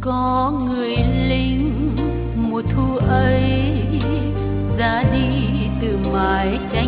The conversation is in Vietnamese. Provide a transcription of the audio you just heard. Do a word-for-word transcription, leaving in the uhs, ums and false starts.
có người lính mùa thu ấy ra đi từ mái tranh